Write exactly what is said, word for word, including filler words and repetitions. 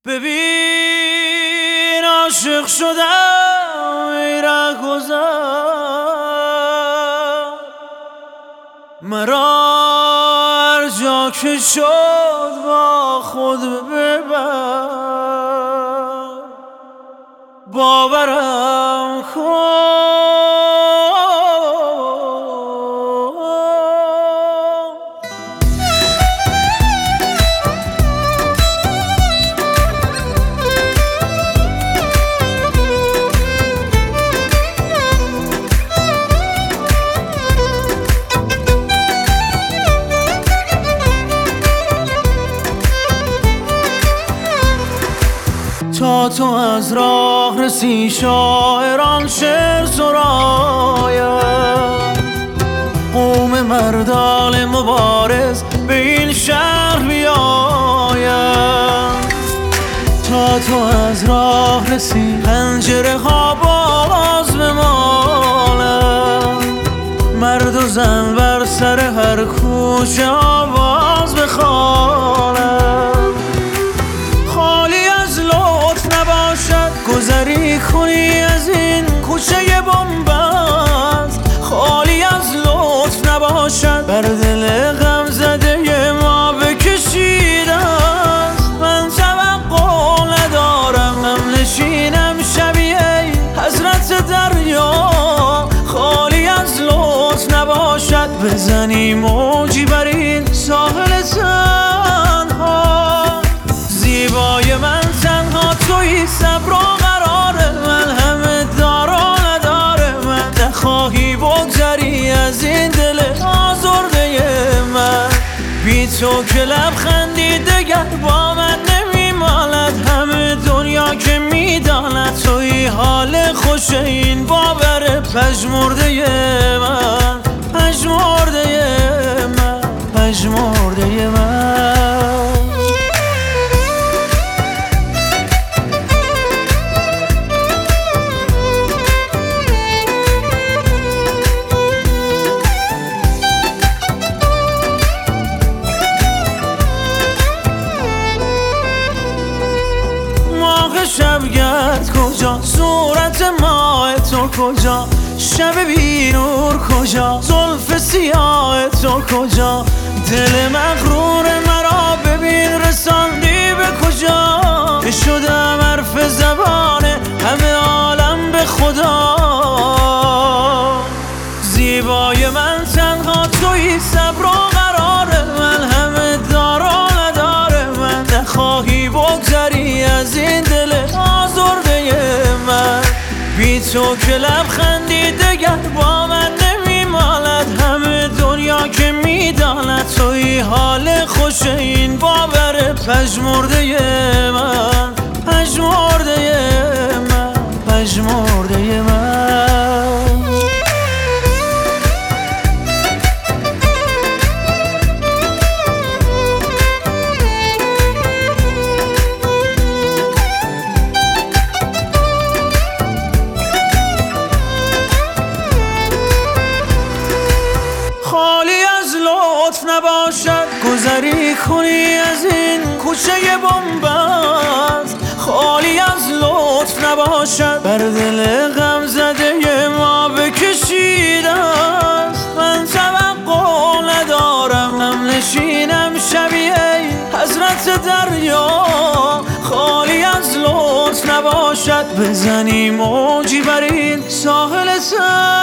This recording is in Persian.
ببین عاشق شدم ای رهگذر، مرا هر جا که شد با خود ببر، باورم کن تا تو از راه رسی شاعران شعر سرایم، قوم مردان مبارز به این شهر بیایم. تا تو از راه رسی پنجره ها باز بمالم، مرد و زن بر سر هر کوچه آواز بخوانم. گذری کنی از این کوچه بنبست، خالی از لطف نباشد، بر دل غم زده ما بکشیده است. من توقع ندارم هم نشینم شبیه حضرت دریا، خالی از لطف نباشد، بزنی موجی بر این ساحل تنها. زیبای من تنها تویی، صبر و قرار من همه دار و نداره من. نخواهی بگذری از این دل آزرده من، بی تو که لبخندی دگر با من نمیماند. همه دنیا که میداند تویی حال خوش این باور پژمرده من، پژمرده من، پژمرده من. شبگرد کجا، صورت ماه تو کجا، شب بی نور کجا، زلف سیاه تو کجا. دل مغرور مرا ببین رساندی به کجا، که شدم حرف زبان همه عالم به خدا. زیبای من تنها تویی، صبر و قرار من همه دار و نداره من. نخواهی بگذری از این دل آزرده من، بی تو که لبخندی دگر با من نمیماند. همه دنیا که میداند تویی حال خوش این باور پژمرده من، پژمرده من، پژمرده من. نباشد گذری کنی از این کوچه بنبست، خالی از لطف نباشد، بر دل غم زده ما بکشیده است. من توقع ندارم هم نشینم شبیه حضرت دریا، خالی از لطف نباشد، بزنی موجی بر این ساحل تنها.